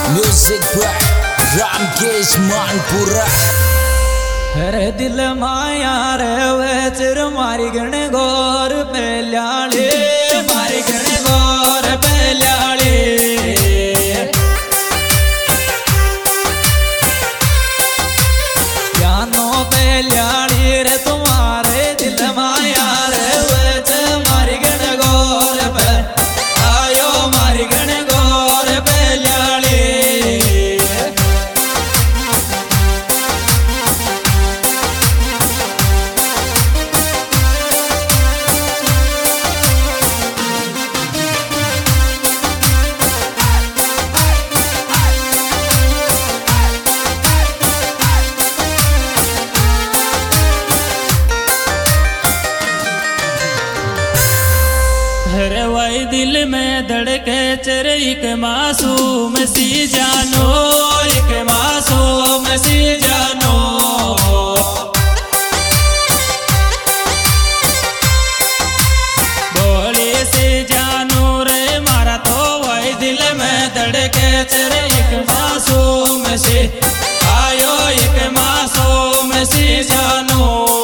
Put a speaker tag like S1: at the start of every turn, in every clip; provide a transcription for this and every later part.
S1: Music by Ramkesh Manpura.
S2: अरे दिल माया रे वे चिर मारी गण गोर पहल्याले, मारी गण गोर पहल्याले। जानो पहल्याली रे तुम्हारे दिल माया रे वे चिर मारी गण गोर पे आयो, मारी गण गोर पहल्याली। अरे वही दिल में धड़के चर एक मासूम सी जानो, एक मासूम सी जानो। बोले से जानो रे मारा तो वही दिल में धड़के चर एक मासूम सी आयो, एक मासूम सी जानो।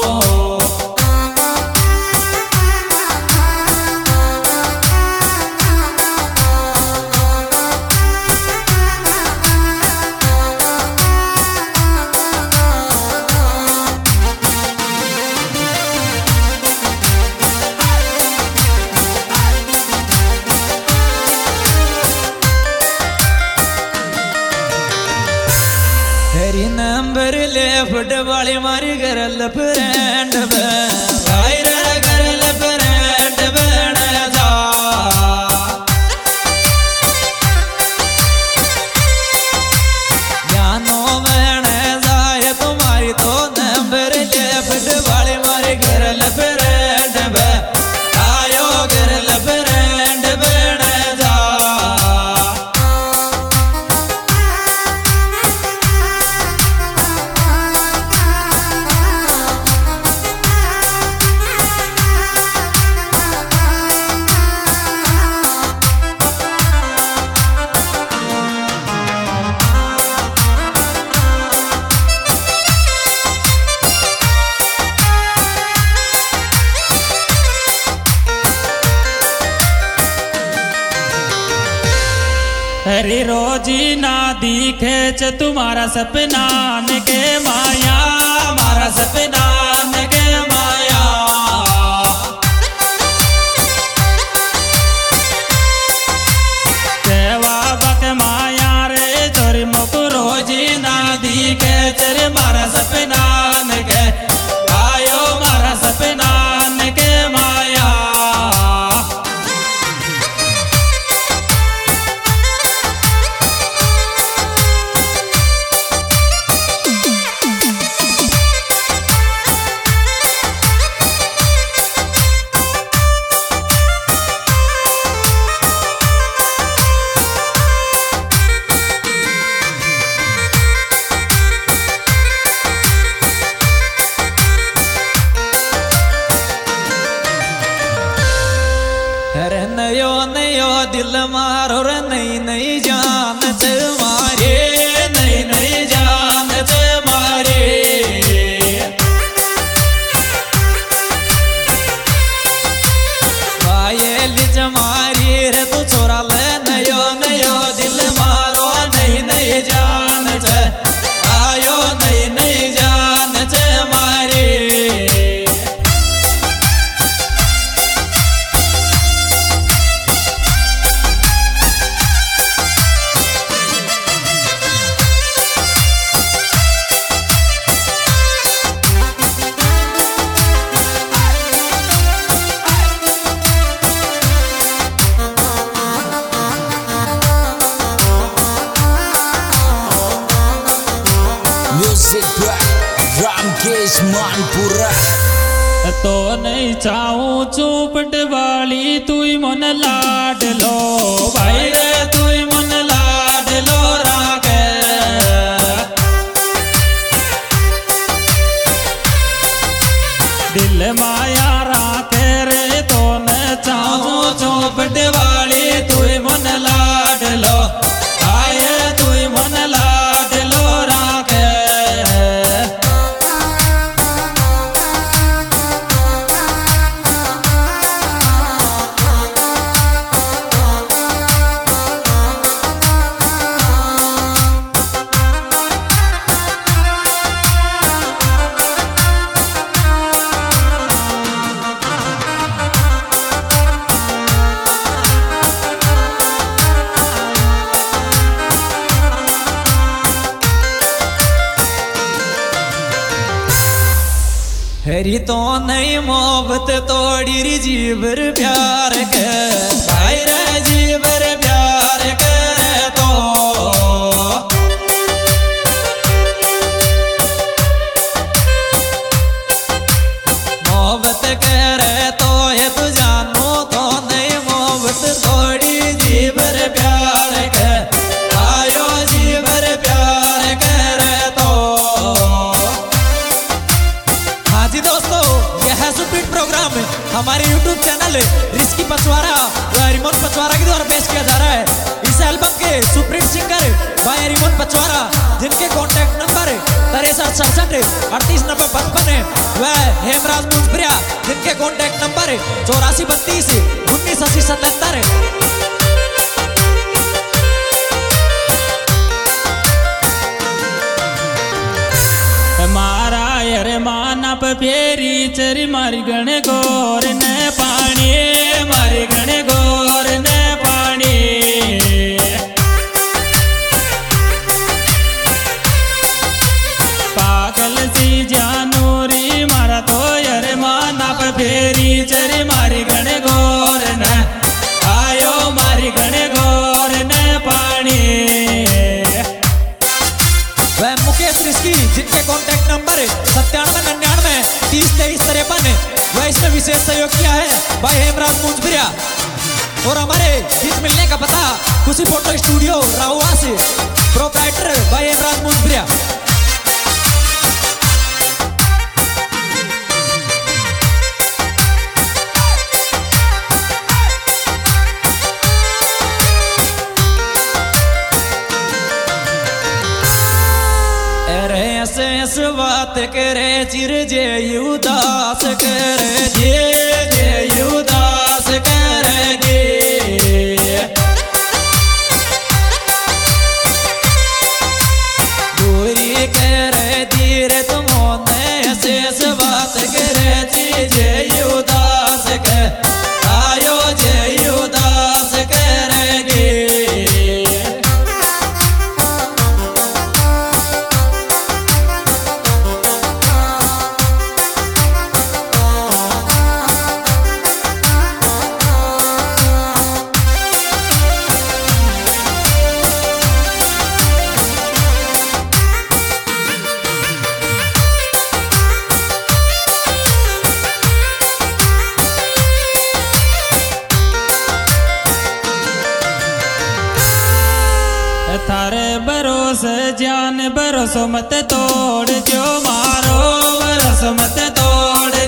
S2: तेरी नंबर ले फुटबॉल मारी गरल फ्रेंड वायरल गरल फ्रेंड बन जा। जानो बन जाए तुम्हारी तो नंबर ले फुटबॉल मारी गरल फ्रेंड आयो, गरल फ्रेंड बन जा। हरी रोजी ना दिखे च तुम्हारा सपना के माया, मारा सपना के माया। सेवा बक माया रे चोरी मुक रोजी ना दिखे चर मारा सपना के आयो, मारा सपना के माया। अरे नयो नयो दिल मारो रे नई नई जान तुम्हारे, नई नई जान तुम्हारे। पायल जमारी रे तू छोरा ले नयो नयो दिल मारो, नई नई जान आयो, नई नई जान तुम्हारे।
S1: Music by Ramkesh Manpura.
S2: तो नहीं चाहूं चुपट वाली तू मन लाड लो भाई रे, तू मन लाड लो राके। दिल माया राके रे तो न चाहूं चुपट वाली तू मन लाड लो आए, तू करी तो नहीं मोहब्बत तोड़ी री जीवर प्यार के भाई रे जीवर प्यार करे तो मोहब्बत करे तो ये तू जानो तो नहीं मोहब्बत तोड़ी जीवर प्यार के आयो जीवर प्यार करे तो। हाँ जी दोस्तों, यह है सुप्रीट प्रोग्राम हमारे YouTube चैनल रिस्की पचवारा व रिमोन पचवारा के द्वारा पेश किया जा रहा है। इस एल्बम के सुप्रीट सिंगर भाई रिमोन पचवारा, जिनके कॉन्टैक्ट नंबर 6367389055 व हेमराज मुंजप्रिया, जिनके कॉन्टैक्ट नंबर 8432198077। मारा यार माना पेरी चरी मारी गण गोर ने पानी मारी गण गोर ने पानी पागल सी जानूरी मारा तो यार माना पेरी चरी मारी गण गोर ने आयो मारी गण गोर ने पानी। वह मुकेश रिस्की, जिनके कॉन्टैक्ट नंबर 9799302353 वह इसमें विशेष सहयोग किया है भाई हेमराज मुंजप्रिया। और हमारे गीत मिलने का पता खुशी फोटो स्टूडियो राहुआ से, प्रोप्राइटर भाई हेमराज मुंजप्रिया। ऐसे बात करे चिर जे उदास करे जे उदास करेगी दूरी करे धीरे तुम ऐसे बात करे जे उदास कर आयो जे उदास करेगी। थारे भरोसे जान भरोसो मत तोड़ जो मारो भरोसो मत तोड़